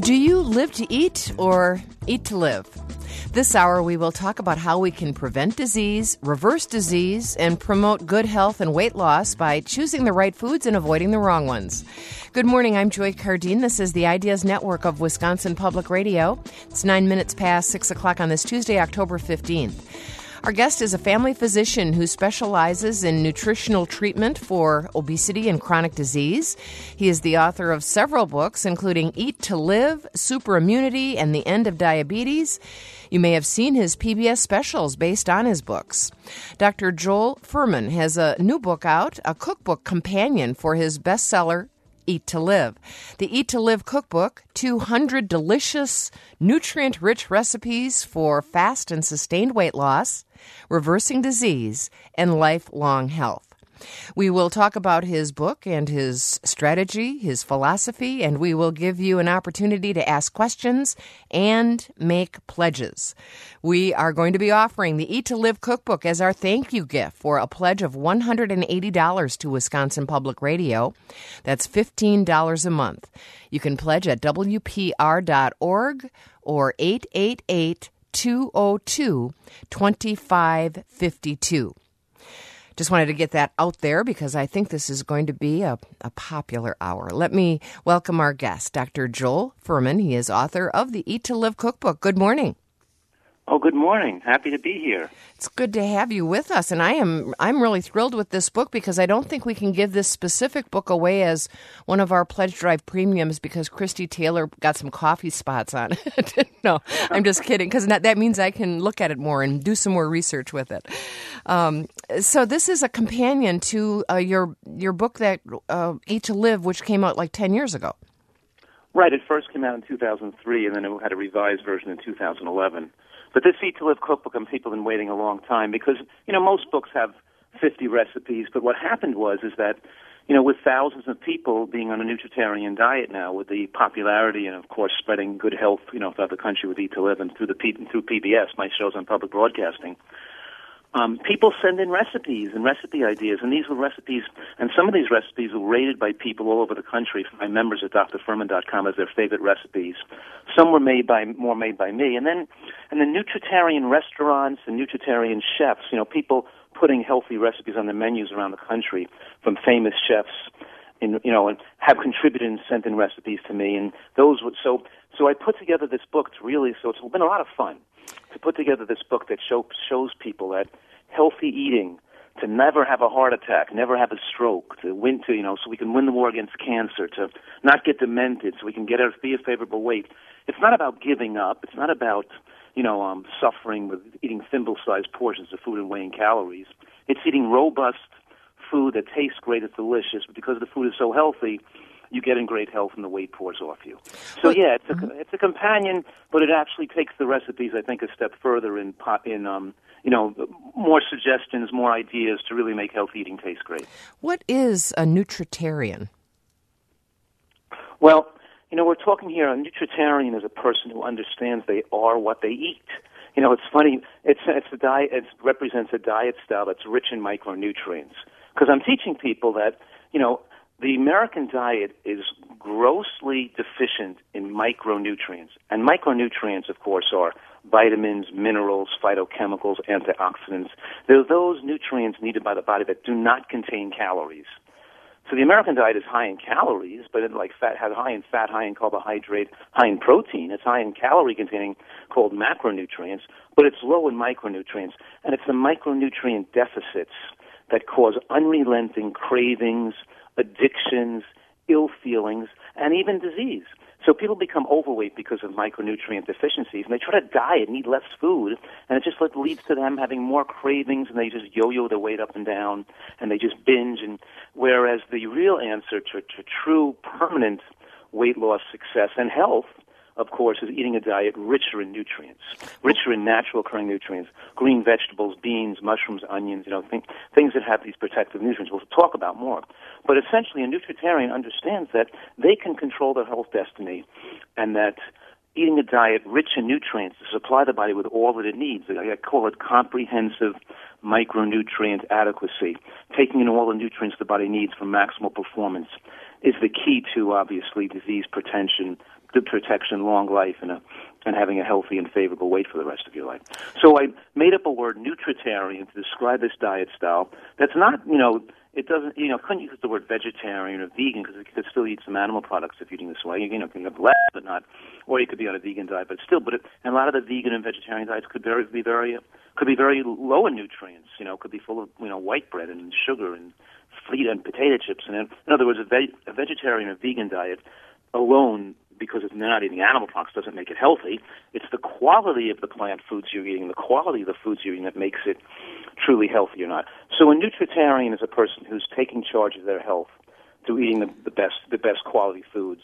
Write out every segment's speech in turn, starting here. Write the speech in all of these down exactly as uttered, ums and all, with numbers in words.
Do you live to eat or eat to live? This hour, we will talk about how we can prevent disease, reverse disease, and promote good health and weight loss by choosing the right foods and avoiding the wrong ones. Good morning. I'm Joy Cardine. This is the Ideas Network of Wisconsin Public Radio. It's nine minutes past six o'clock on this Tuesday, October fifteenth. Our guest is a family physician who specializes in nutritional treatment for obesity and chronic disease. He is the author of several books, including Eat to Live, Super Immunity, and The End of Diabetes. You may have seen his P B S specials based on his books. Doctor Joel Fuhrman has a new book out, a cookbook companion for his bestseller, Eat to Live. The Eat to Live cookbook, two hundred delicious, nutrient-rich recipes for fast and sustained weight loss, reversing disease, and lifelong health. We will talk about his book and his strategy, his philosophy, and we will give you an opportunity to ask questions and make pledges. We are going to be offering the Eat to Live cookbook as our thank you gift for a pledge of one hundred eighty dollars to Wisconsin Public Radio. That's fifteen dollars a month. You can pledge at W P R dot org or eight eight eight, two oh two, two five five two. Just wanted to get that out there because I think this is going to be a, a popular hour. Let me welcome our guest, Doctor Joel Fuhrman. He is author of the Eat to Live cookbook. Good morning. Oh, good morning. Happy to be here. It's good to have you with us, and I am I'm really thrilled with this book because I don't think we can give this specific book away as one of our Pledge Drive premiums because Christy Taylor got some coffee spots on it. No, I'm just kidding, because that means I can look at it more and do some more research with it. Um, so this is a companion to uh, your your book that uh, Eat to Live, which came out like ten years ago. Right. It first came out in two thousand three, and then it had a revised version in two thousand eleven. But this Eat to Live cookbook, and people have been waiting a long time because, you know, most books have fifty recipes. But what happened was is that, you know, with thousands of people being on a nutritarian diet now, with the popularity and, of course, spreading good health, you know, throughout the country with Eat to Live and through the P- and through P B S, my shows on public broadcasting, um, people send in recipes and recipe ideas. And these were recipes, and some of these recipes were rated by people all over the country, my members at D R fuhrman dot com, as their favorite recipes. Some were made by, more made by me. And then, and then nutritarian restaurants and nutritarian chefs, you know, people putting healthy recipes on their menus around the country from famous chefs, in, you know, and have contributed and sent in recipes to me. And those would, so, so I put together this book to really, so it's been a lot of fun to put together this book that show, shows people that healthy eating, to never have a heart attack, never have a stroke, to win, to, you know, so we can win the war against cancer, to not get demented, so we can get our, be a favorable weight. It's not about giving up. It's not about, you know, um, suffering with eating thimble-sized portions of food and weighing calories. It's eating robust food that tastes great, it's delicious, but because the food is so healthy, you get in great health and the weight pours off you. So yeah, it's a, mm-hmm. it's a companion, but it actually takes the recipes, I think, a step further in, in um, you know, more suggestions, more ideas to really make healthy eating taste great. What is a nutritarian? Well, you know, we're talking here, a nutritarian is a person who understands they are what they eat. You know, it's funny, it's, it's a diet, it represents a diet style that's rich in micronutrients. Because I'm teaching people that, you know, the American diet is grossly deficient in micronutrients. And micronutrients, of course, are vitamins, minerals, phytochemicals, antioxidants. They're those nutrients needed by the body that do not contain calories. So the American diet is high in calories, but it like fat has high in fat, high in carbohydrate, high in protein. It's high in calorie containing called macronutrients, but it's low in micronutrients. And it's the micronutrient deficits that cause unrelenting cravings, addictions, ill feelings, and even disease. So people become overweight because of micronutrient deficiencies, and they try to diet and eat less food, and it just like, leads to them having more cravings, and they just yo-yo their weight up and down, and they just binge. And whereas the real answer to, to true permanent weight loss success and health, of course, is eating a diet richer in nutrients, richer in natural occurring nutrients, green vegetables, beans, mushrooms, onions, you know, th- things that have these protective nutrients. We'll talk about more. But essentially, a nutritarian understands that they can control their health destiny and that eating a diet rich in nutrients to supply the body with all that it needs, I call it comprehensive micronutrient adequacy, taking in all the nutrients the body needs for maximal performance, is the key to, obviously, disease prevention, good protection, long life, and a, and having a healthy and favorable weight for the rest of your life. So I made up a word, nutritarian, to describe this diet style. That's not, you know, it doesn't, you know, couldn't use the word vegetarian or vegan because you could still eat some animal products if you're eating this way. You know, you can have less, but not, or you could be on a vegan diet, but still. But it, and a lot of the vegan and vegetarian diets could very, be very, could be very low in nutrients. You know, could be full of, you know, white bread and sugar and fleet and potato chips. And in, in other words, a, ve- a vegetarian or vegan diet alone, because it's not eating animal products, doesn't make it healthy. It's the quality of the plant foods you're eating, the quality of the foods you're eating that makes it truly healthy or not. So a nutritarian is a person who's taking charge of their health through eating the, the best the best quality foods.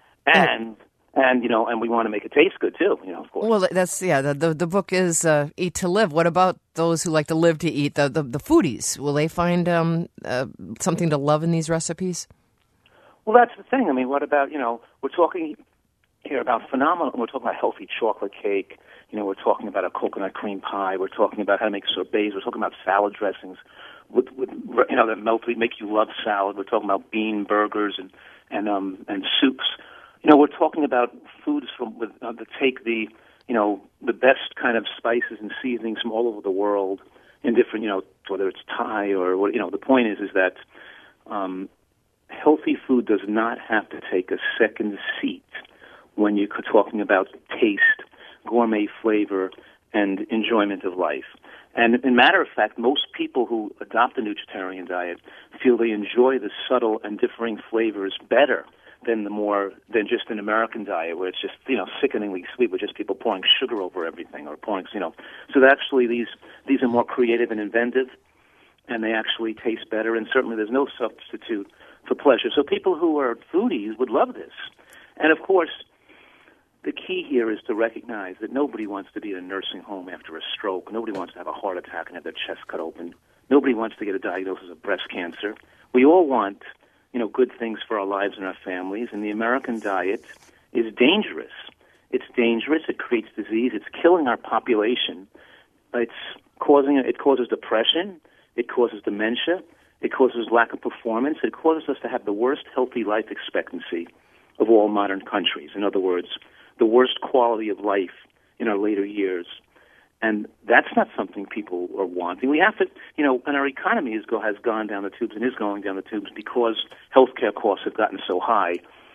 And and you know, and we want to make it taste good too, you know, of course. Well, that's yeah, the the, the book is uh, Eat to Live. What about those who like to live to eat, the the, the foodies? Will they find um, uh, something to love in these recipes? Well, that's the thing. I mean, what about, you know, we're talking here about phenomenal, we're talking about healthy chocolate cake, you know, we're talking about a coconut cream pie, we're talking about how to make sorbets, we're talking about salad dressings, with, with you know, that melt, make you love salad, we're talking about bean burgers and, and, um, and soups. You know, we're talking about foods from, with, uh, that take the, you know, the best kind of spices and seasonings from all over the world in different, you know, whether it's Thai or, what, you know, the point is, is that, um, healthy food does not have to take a second seat when you're talking about taste, gourmet flavor, and enjoyment of life. And in matter of fact, most people who adopt a nutritarian diet feel they enjoy the subtle and differing flavors better than the more than just an American diet where it's just, you know, sickeningly sweet with just people pouring sugar over everything or pouring, you know. So that actually these these are more creative and inventive, and they actually taste better, and certainly there's no substitute for pleasure. So people who are foodies would love this. And of course, the key here is to recognize that nobody wants to be in a nursing home after a stroke. Nobody wants to have a heart attack and have their chest cut open. Nobody wants to get a diagnosis of breast cancer. We all want, you know, good things for our lives and our families, and the American diet is dangerous. It's dangerous. It creates disease. It's killing our population. It's causing, it causes depression. It causes dementia. It causes lack of performance. It causes us to have the worst healthy life expectancy of all modern countries. In other words, the worst quality of life in our later years. And that's not something people are wanting. We have to, you know, and our economy is go, has gone down the tubes and is going down the tubes because healthcare costs have gotten so high.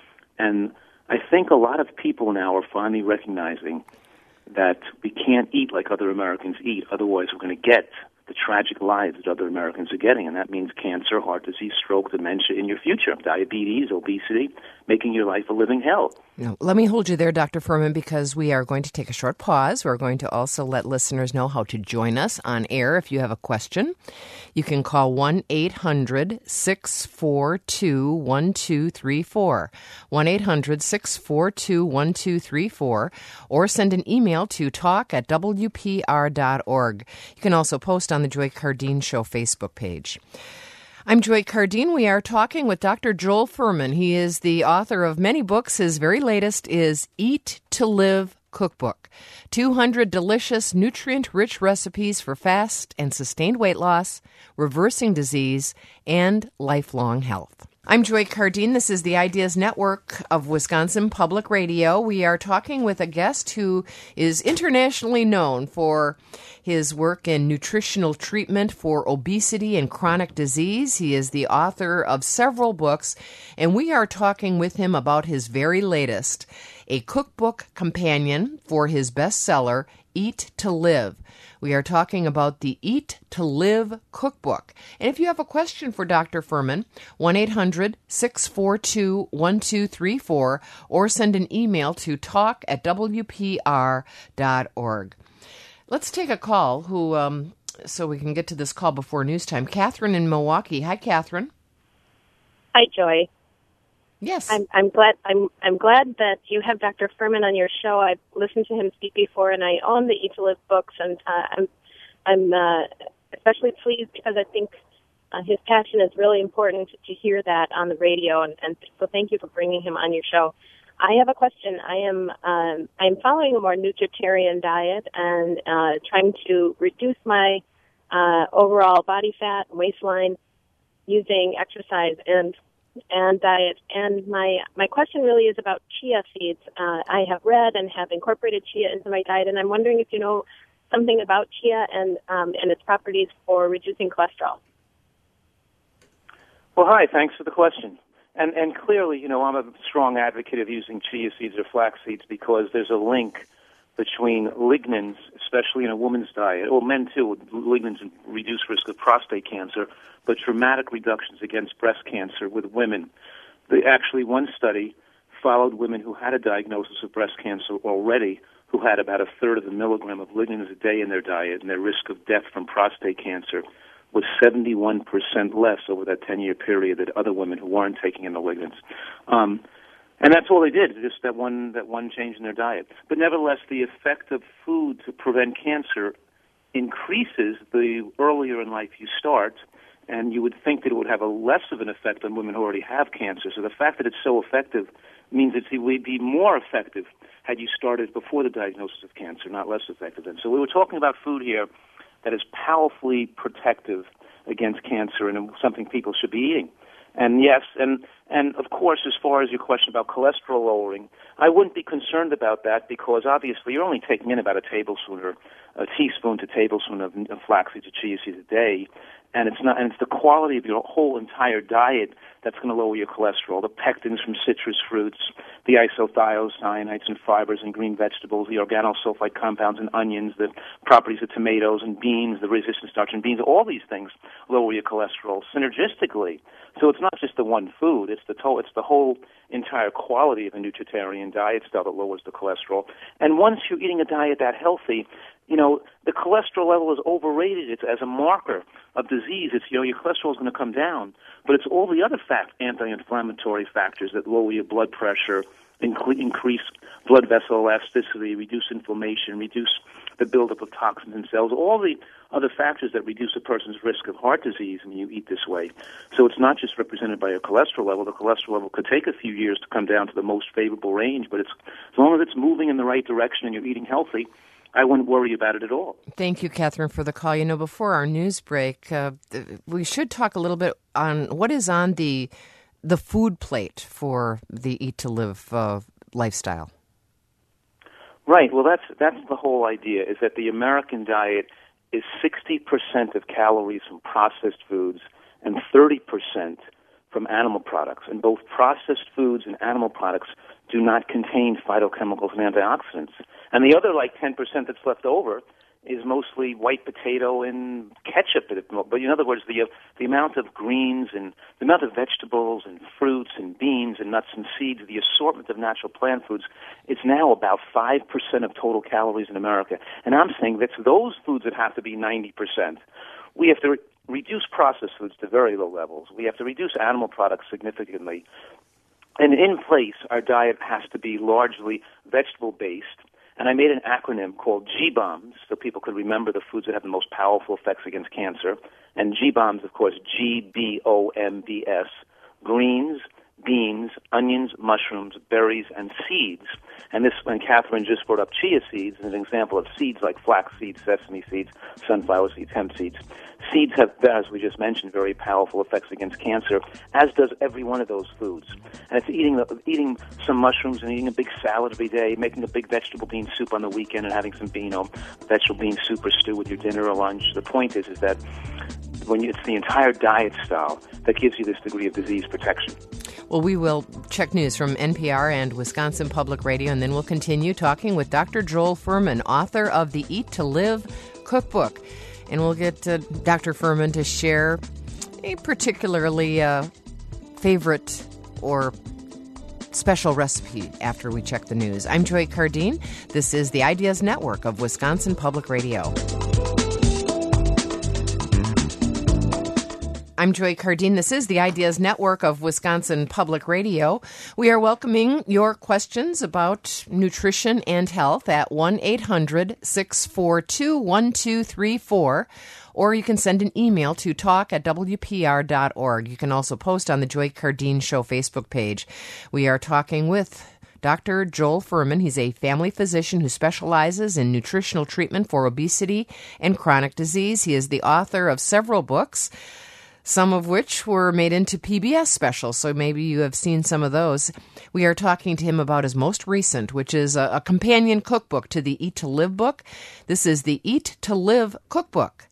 And I think a lot of people now are finally recognizing that we can't eat like other Americans eat. Otherwise, we're going to get the tragic lives that other Americans are getting, and that means cancer, heart disease, stroke, dementia in your future, diabetes, obesity, making your life a living hell. Now, let me hold you there, Doctor Fuhrman, because we are going to take a short pause. We're going to also let listeners know how to join us on air if you have a question. You can call one eight hundred six four two one two three four, one eight hundred six four two one two three four, or send an email to talk at w p r dot org. You can also post on the Joy Cardeen Show Facebook page. I'm Joy Cardeen. We are talking with Doctor Joel Fuhrman. He is the author of many books. His very latest is Eat to Live Cookbook, two hundred delicious, nutrient-rich recipes for fast and sustained weight loss, reversing disease, and lifelong health. I'm Joy Cardeen. This is the Ideas Network of Wisconsin Public Radio. We are talking with a guest who is internationally known for his work in nutritional treatment for obesity and chronic disease. He is the author of several books, and we are talking with him about his very latest, a cookbook companion for his bestseller, Eat to Live. We are talking about the Eat to Live cookbook. And if you have a question for Doctor Fuhrman, one eight hundred six four two one two three four, or send an email to talk at w p r dot org. Let's take a call who, um, so we can get to this call before news time. Catherine in Milwaukee. Hi, Catherine. Hi, Joy. Yes. I'm, I'm glad. I'm I'm glad that you have Doctor Fuhrman on your show. I've listened to him speak before, and I own the Eat to Live books, and uh, I'm I'm uh, especially pleased because I think uh, his passion is really important to hear that on the radio, and, and so thank you for bringing him on your show. I have a question. I am um, I'm following a more nutritarian diet and uh, trying to reduce my uh, overall body fat, waistline, using exercise. And and diet. And my my question really is about chia seeds. Uh, I have read and have incorporated chia into my diet, and I'm wondering if you know something about chia and um, and its properties for reducing cholesterol. Well, hi. Thanks for the question. And and clearly, you know, I'm a strong advocate of using chia seeds or flax seeds because there's a link between lignans, especially in a woman's diet, or men too, lignans reduce risk of prostate cancer, but dramatic reductions against breast cancer with women. The, actually, one study followed women who had a diagnosis of breast cancer already, who had about a third of a milligram of lignans a day in their diet, and their risk of death from prostate cancer was seventy-one percent less over that ten-year period than other women who weren't taking in the lignans. Um, And that's all they did, just that one that one change in their diet. But nevertheless, the effect of food to prevent cancer increases the earlier in life you start, and you would think that it would have a less of an effect on women who already have cancer. So the fact that it's so effective means it would be more effective had you started before the diagnosis of cancer, not less effective. And so we were talking about food here that is powerfully protective against cancer and something people should be eating. And yes, and and of course, as far as your question about cholesterol lowering, I wouldn't be concerned about that because obviously you're only taking in about a tablespoon or a teaspoon to tablespoon of, of flax seeds or chia seeds a day, and it's not, and it's the quality of your whole entire diet that's going to lower your cholesterol. The pectins from citrus fruits, the isothiocyanates and fibers in green vegetables, the organosulfite compounds in onions, the properties of tomatoes and beans, the resistant starch in beans, all these things lower your cholesterol synergistically. So it's not just the one food; it's the to- it's the whole entire quality of a nutritarian diet style that lowers the cholesterol. And once you're eating a diet that healthy, you know, the cholesterol level is overrated. It's as a marker of disease. It's, you know, your cholesterol is going to come down, but it's all the other fact, anti-inflammatory factors that lower your blood pressure, inc- increase blood vessel elasticity, reduce inflammation, reduce the buildup of toxins in cells, all the other factors that reduce a person's risk of heart disease when you eat this way. So it's not just represented by a cholesterol level. The cholesterol level could take a few years to come down to the most favorable range, but it's as long as it's moving in the right direction and you're eating healthy, I wouldn't worry about it at all. Thank you, Catherine, for the call. You know, before our news break, uh, we should talk a little bit on what is on the the food plate for the Eat to Live uh, lifestyle. Right. Well, that's that's the whole idea, is that the American diet is sixty percent of calories from processed foods and thirty percent from animal products. And both processed foods and animal products do not contain phytochemicals and antioxidants. And the other, like, ten percent that's left over is mostly white potato and ketchup. But in other words, the uh, the amount of greens and the amount of vegetables and fruits and beans and nuts and seeds, the assortment of natural plant foods, it's now about five percent of total calories in America. And I'm saying that's those foods that have to be ninety percent. We have to re- reduce processed foods to very low levels. We have to reduce animal products significantly. And in place, our diet has to be largely vegetable-based. And I made an acronym called G BOMBS so people could remember the foods that have the most powerful effects against cancer. And G BOMBS, of course, G B O M B S, greens, beans, onions, mushrooms, berries, and seeds. And this, when Catherine just brought up chia seeds, is an example of seeds like flax seeds, sesame seeds, sunflower seeds, hemp seeds. Seeds have, as we just mentioned, very powerful effects against cancer, as does every one of those foods. And it's eating the, eating some mushrooms and eating a big salad every day, making a big vegetable bean soup on the weekend, and having some you know, vegetable bean soup or stew with your dinner or lunch. The point is, is that when you, it's the entire diet style that gives you this degree of disease protection. Well, we will check news from N P R and Wisconsin Public Radio, and then we'll continue talking with Doctor Joel Fuhrman, author of the Eat to Live cookbook. And we'll get uh, Doctor Fuhrman to share a particularly uh, favorite or special recipe after we check the news. I'm Joy Cardine. This is the Ideas Network of Wisconsin Public Radio. I'm Joy Cardine. This is the Ideas Network of Wisconsin Public Radio. We are welcoming your questions about nutrition and health at one eight hundred six four two one two three four, or you can send an email to talk at w p r dot org. You can also post on the Joy Cardine Show Facebook page. We are talking with Doctor Joel Fuhrman. He's a family physician who specializes in nutritional treatment for obesity and chronic disease. He is the author of several books. some of which were made into P B S specials, so maybe you have seen some of those. We are talking to him about his most recent, which is a, a companion cookbook to the Eat to Live book. This is the Eat to Live cookbook,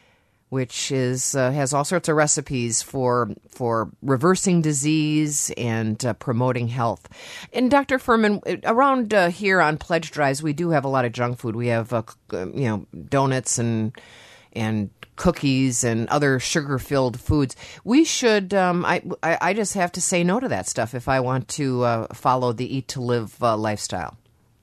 which is uh, has all sorts of recipes for for reversing disease and uh, promoting health. And Doctor Fuhrman, around uh, here on pledge drives, we do have a lot of junk food. We have uh, you know donuts and and cookies and other sugar-filled foods. We should. Um, I, I I just have to say no to that stuff if I want to uh, follow the Eat to Live uh, lifestyle.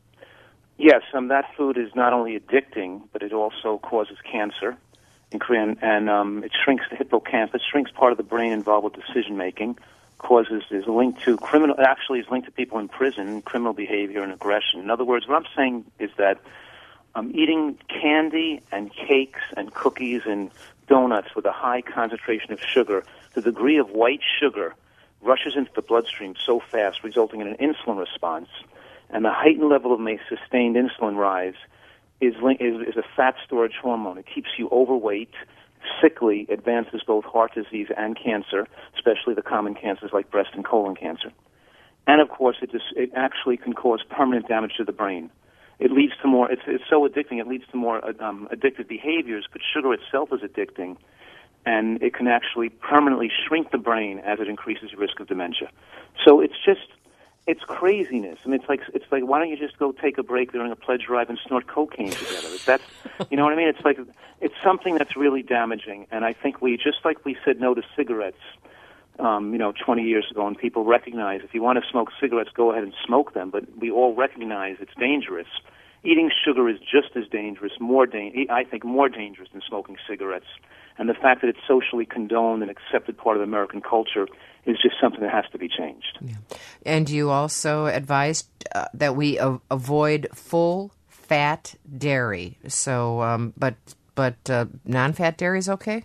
Yes, um, that food is not only addicting, but it also causes cancer. And, and um, it shrinks the hippocampus, shrinks part of the brain involved with decision making, causes is linked to criminal. Actually, is linked to people in prison, criminal behavior and aggression. In other words, what I'm saying is that um, eating candy and cakes and cookies and donuts with a high concentration of sugar, the degree of white sugar rushes into the bloodstream so fast, resulting in an insulin response, and the heightened level of a sustained insulin rise. Is, is is a fat storage hormone. It keeps you overweight, sickly, advances both heart disease and cancer, especially the common cancers like breast and colon cancer. And of course, it just, it actually can cause permanent damage to the brain. It leads to more. It's it's so addicting. It leads to more um, addictive behaviors. But sugar itself is addicting, and it can actually permanently shrink the brain as it increases your risk of dementia. So it's just. It's craziness. I mean, it's like it's like why don't you just go take a break during a pledge drive and snort cocaine together? That's you know what I mean. It's like it's something that's really damaging. And I think we just like we said no to cigarettes, um, you know, twenty years ago, and people recognize if you want to smoke cigarettes, go ahead and smoke them. But we all recognize it's dangerous. Eating sugar is just as dangerous, more da- I think more dangerous than smoking cigarettes. And the fact that it's socially condoned and accepted part of American culture is just something that has to be changed. Yeah. And you also advised uh, that we a- avoid full-fat dairy. So, um, but but uh, non-fat dairy is okay?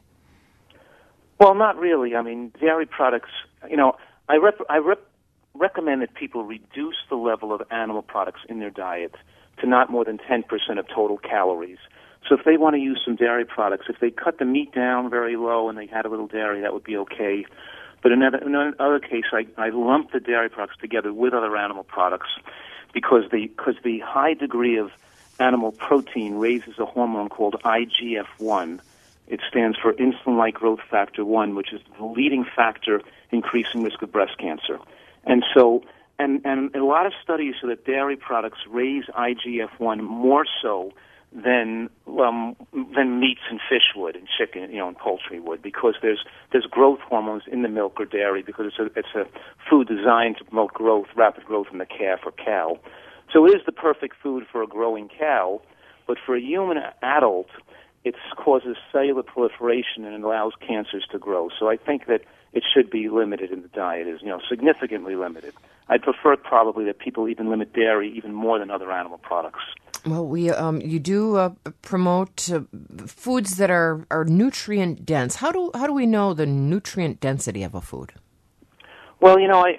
Well, not really. I mean, dairy products, you know, I, rep- I rep- recommend that people reduce the level of animal products in their diet to not more than ten percent of total calories. So if they want to use some dairy products, if they cut the meat down very low and they had a little dairy, that would be okay. But in another, in another case, I, I lump the dairy products together with other animal products because the, because the high degree of animal protein raises a hormone called I G F one. It stands for insulin-like growth factor one, which is the leading factor increasing risk of breast cancer. And so, and, and a lot of studies show that dairy products raise I G F one more so than um, than meats and fish would, and chicken, you know, and poultry would, because there's there's growth hormones in the milk or dairy because it's a it's a food designed to promote growth, rapid growth in the calf or cow. So it is the perfect food for a growing cow, but for a human adult, it causes cellular proliferation and it allows cancers to grow. So I think that it should be limited in the diet, is you know significantly limited. I'd prefer probably that people even limit dairy even more than other animal products. Well, we um, you do uh, promote uh, foods that are, are nutrient dense. How do how do we know the nutrient density of a food? Well, you know, I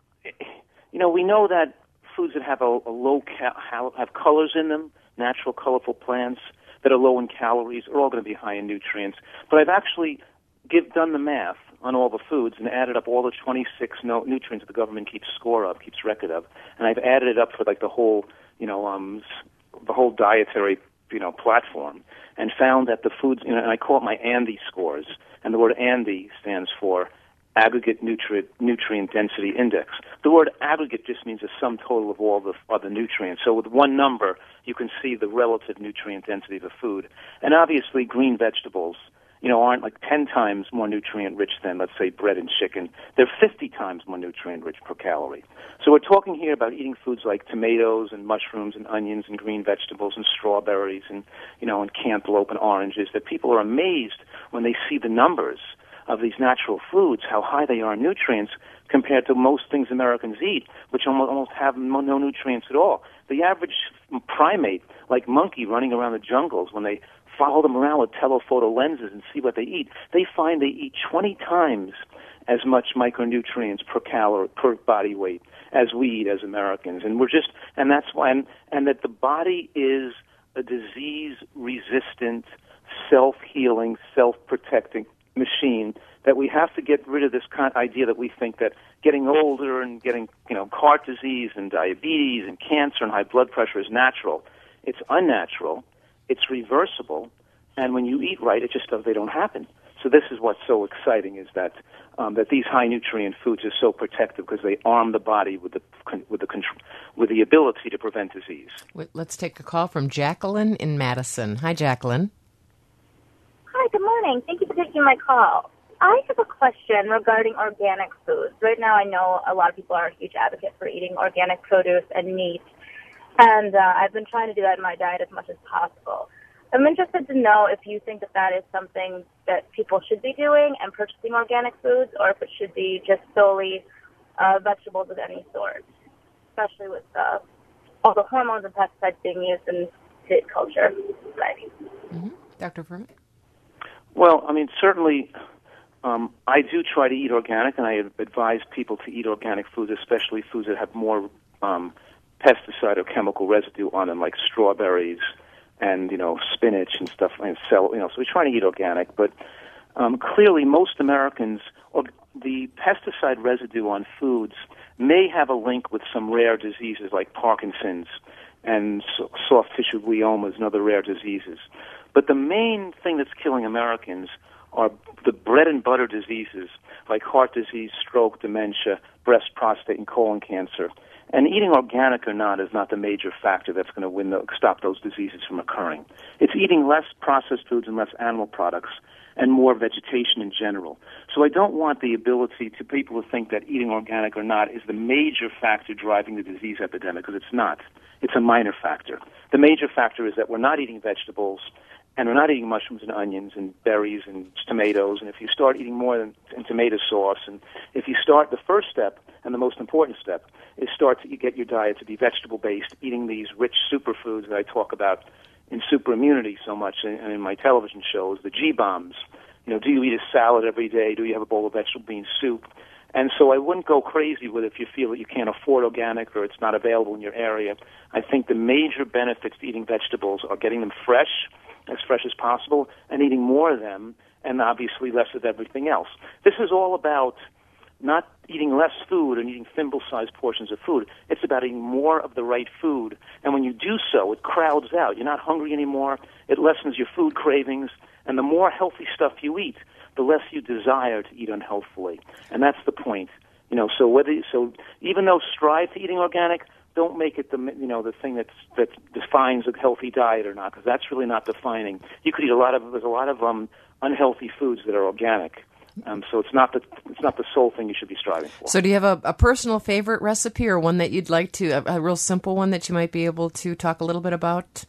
you know we know that foods that have a, a low cal- have colors in them, natural colorful plants that are low in calories, are all going to be high in nutrients. But I've actually give done the math on all the foods and added up all the twenty-six no, nutrients that the government keeps score of, keeps record of, and I've added it up for like the whole you know um. the whole dietary, you know, platform, and found that the foods, you know, and I call it my ANDI scores, and the word ANDI stands for Aggregate Nutrient Nutrient Density Index. The word aggregate just means a sum total of all the other nutrients. So with one number, you can see the relative nutrient density of a food. And obviously, green vegetables, you know, aren't like ten times more nutrient-rich than, let's say, bread and chicken. They're fifty times more nutrient-rich per calorie. So we're talking here about eating foods like tomatoes and mushrooms and onions and green vegetables and strawberries and, you know, and cantaloupe and oranges, that people are amazed when they see the numbers of these natural foods, how high they are in nutrients compared to most things Americans eat, which almost, almost have no nutrients at all. The average primate, like monkey running around the jungles, when they follow them around with telephoto lenses and see what they eat, they find they eat twenty times as much micronutrients per calorie, per body weight as we eat as Americans. And we're just, and that's why, and, and that the body is a disease-resistant, self-healing, self-protecting machine that we have to get rid of this kind of idea that we think that getting older and getting, you know, heart disease and diabetes and cancer and high blood pressure is natural. It's unnatural. It's reversible. And when you eat right, it just does, they don't happen. So this is what's so exciting, is that um, that these high nutrient foods are so protective because they arm the body with the with the control, with the ability to prevent disease. Wait, let's take a call from Jacqueline in Madison. Hi, Jacqueline. Hi, good morning. Thank you for taking my call. I have a question regarding organic foods. Right now, I know a lot of people are a huge advocate for eating organic produce and meat, and uh, I've been trying to do that in my diet as much as possible. I'm interested to know if you think that that is something that people should be doing and purchasing organic foods, or if it should be just solely uh, vegetables of any sort, especially with uh, all the hormones and pesticides being used in food culture society. Mm-hmm. Doctor Furman? Well, I mean, certainly um, I do try to eat organic, and I advise people to eat organic foods, especially foods that have more um, pesticide or chemical residue on them, like strawberries and, you know, spinach and stuff, and cell, you know, so we try to eat organic. But um, clearly most Americans, or the pesticide residue on foods may have a link with some rare diseases like Parkinson's and so- soft tissue gliomas and other rare diseases. But the main thing that's killing Americans are the bread and butter diseases like heart disease, stroke, dementia, breast, prostate, and colon cancer. And eating organic or not is not the major factor that's going to win the, stop those diseases from occurring. It's eating less processed foods and less animal products and more vegetation in general. So I don't want the ability to people to think that eating organic or not is the major factor driving the disease epidemic, because it's not. It's a minor factor. The major factor is that we're not eating vegetables, and we're not eating mushrooms and onions and berries and tomatoes. And if you start eating more than in tomato sauce, and if you start, the first step and the most important step is start to get your diet to be vegetable-based, eating these rich superfoods that I talk about in Super Immunity so much and in my television shows, the G-bombs. You know, do you eat a salad every day? Do you have a bowl of vegetable bean soup? And so I wouldn't go crazy with it if you feel that you can't afford organic or it's not available in your area. I think the major benefits to eating vegetables are getting them fresh, as fresh as possible, and eating more of them, and obviously less of everything else. This is all about not eating less food and eating thimble-sized portions of food. It's about eating more of the right food, and when you do so, it crowds out. You're not hungry anymore. It lessens your food cravings, and the more healthy stuff you eat, the less you desire to eat unhealthfully, and that's the point. You know, so whether so, even though strive to eating organic, don't make it the you know the thing that's that defines a healthy diet or not, because that's really not defining. You could eat a lot of there's a lot of um, unhealthy foods that are organic, um, so it's not the it's not the sole thing you should be striving for. So, do you have a, a personal favorite recipe, or one that you'd like to a, a real simple one that you might be able to talk a little bit about?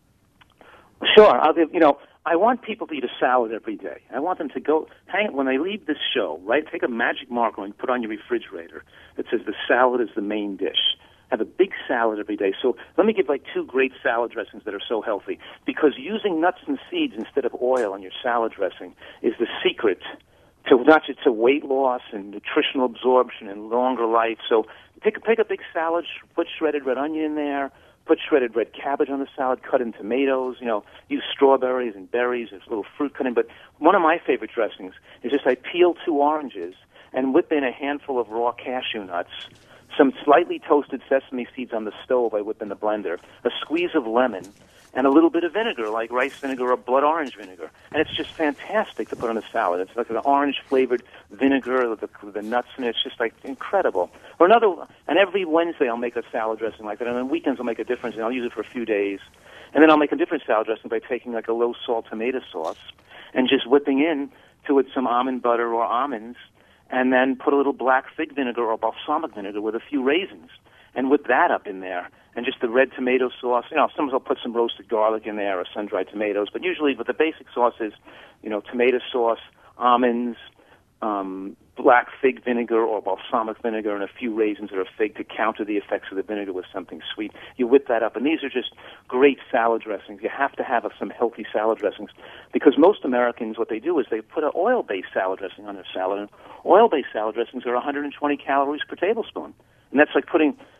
Sure, I'll give, you know. I want people to eat a salad every day. I want them to go, hang when they leave this show, right, take a magic marker and put on your refrigerator that says the salad is the main dish. Have a big salad every day. So let me give like two great salad dressings that are so healthy, because using nuts and seeds instead of oil on your salad dressing is the secret to not just to weight loss and nutritional absorption and longer life. So pick, pick a big salad, put shredded red onion in there, put shredded red cabbage on the salad, cut in tomatoes, you know, use strawberries and berries, there's a little fruit cutting. But one of my favorite dressings is just I peel two oranges and whip in a handful of raw cashew nuts, some slightly toasted sesame seeds on the stove I whip in the blender, a squeeze of lemon, and a little bit of vinegar, like rice vinegar or blood orange vinegar. And it's just fantastic to put on a salad. It's like an orange-flavored vinegar with the, with the nuts in it. It's just like incredible. Or another, and every Wednesday I'll make a salad dressing like that, and on weekends I'll make a difference, and I'll use it for a few days. And then I'll make a different salad dressing by taking like a low-salt tomato sauce and just whipping in to it some almond butter or almonds, and then put a little black fig vinegar or balsamic vinegar with a few raisins, and whip that up in there. And just the red tomato sauce. You know, sometimes I'll put some roasted garlic in there or sun-dried tomatoes. But usually, but the basic sauce is, you know, tomato sauce, almonds, um, black fig vinegar or balsamic vinegar, and a few raisins or a fig to counter the effects of the vinegar with something sweet. You whip that up, and these are just great salad dressings. You have to have some healthy salad dressings, because most Americans, what they do is they put an oil-based salad dressing on their salad, and oil-based salad dressings are one hundred twenty calories per tablespoon. And that's like putting,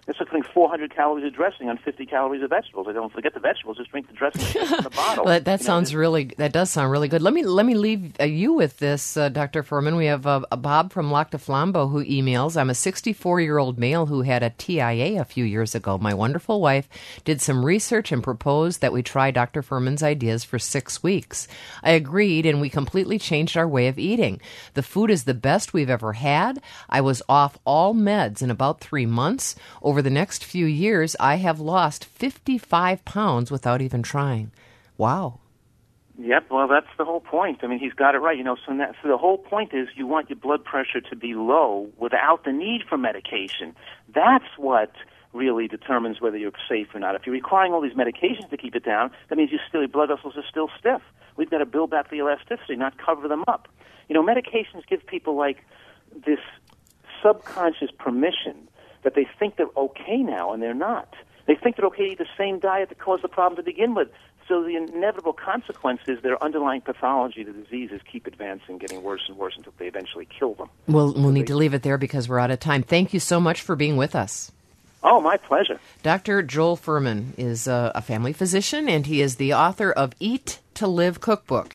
It's like putting four hundred calories of dressing on fifty calories of vegetables. I don't forget the vegetables; just drink the dressing in the bottle. Well, that that you sounds know, really. That does sound really good. Let me let me leave uh, you with this, uh, Doctor Furman. We have uh, a Bob from Lac de Flambeau who emails. I'm a sixty-four-year-old male who had a T I A a few years ago. My wonderful wife did some research and proposed that we try Doctor Furman's ideas for six weeks. I agreed, and we completely changed our way of eating. The food is the best we've ever had. I was off all meds in about three months. Over the next few years, I have lost fifty-five pounds without even trying. Wow. Yep, well, that's the whole point. I mean, he's got it right. You know, so, that, so the whole point is you want your blood pressure to be low without the need for medication. That's what really determines whether you're safe or not. If you're requiring all these medications to keep it down, that means you still, your blood vessels are still stiff. We've got to build back the elasticity, not cover them up. You know, medications give people like this subconscious permission that they think they're okay now, and they're not. They think they're okay to eat the same diet that caused the problem to begin with. So the inevitable consequence is their underlying pathology, the diseases, keep advancing, getting worse and worse until they eventually kill them. We'll, we'll need to leave it there because we're out of time. Thank you so much for being with us. Oh, my pleasure. Doctor Joel Fuhrman is a, a family physician, and he is the author of Eat to Live Cookbook.